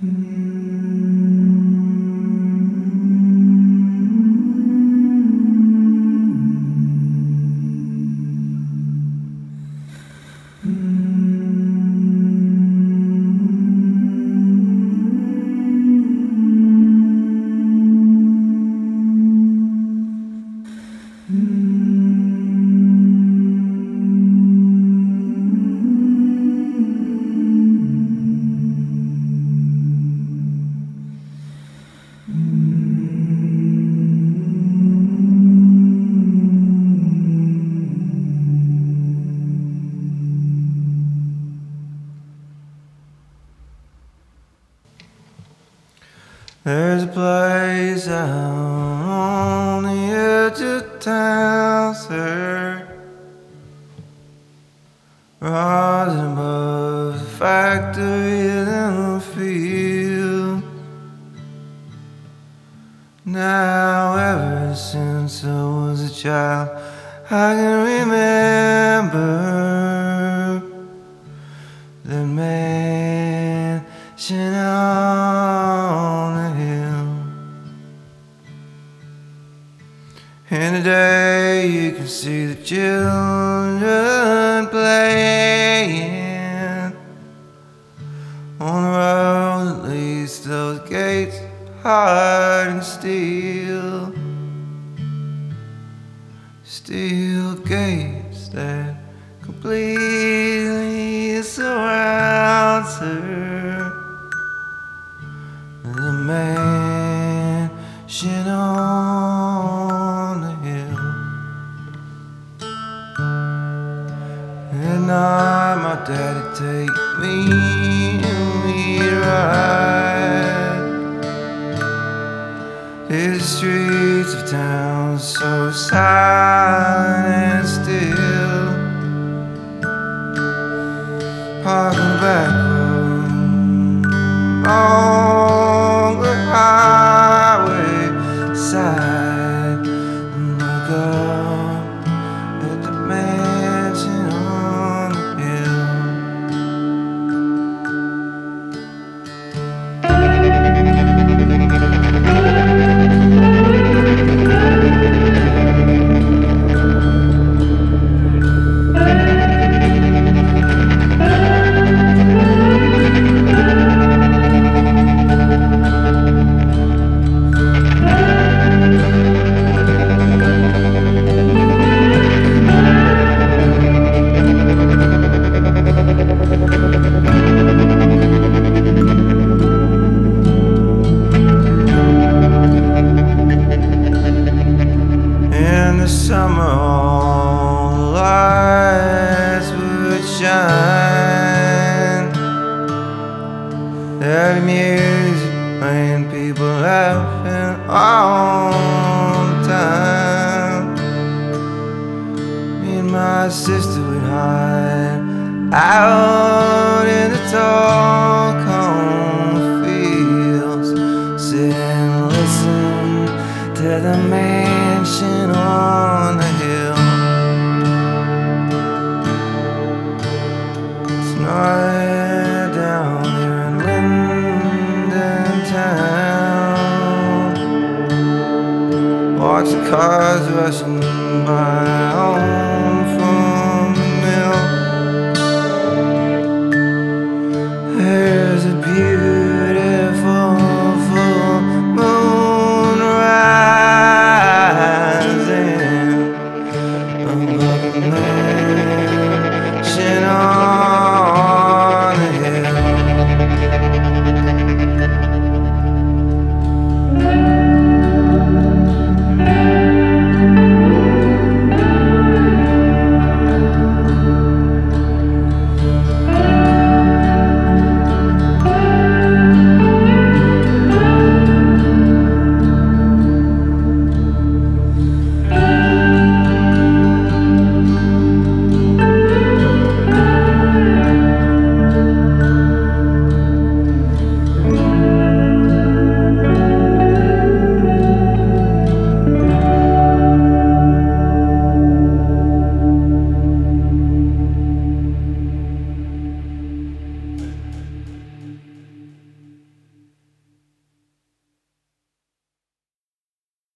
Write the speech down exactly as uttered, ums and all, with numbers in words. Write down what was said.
There's a place out on the edge of town, sir, rising above the factory in the field. Now ever since I was a child, I can remember the mansion on the hill. In the day you can see the children playing on the road that leads to those gates hard and steel. Steel gates that completely surround her. The mansion on the hill. At night my daddy take me and we ride through the streets of town so silent and still. Park on the back road along the highway side and look up at the mansion on the hill. In the summer all the lights would shine. There'd be music playing, people laughing all the time. Me and my sister would hide out in the tall cornfields, sit and listen to the mansion on the hill. Tonight down there in Linden Town, watch the cars rushing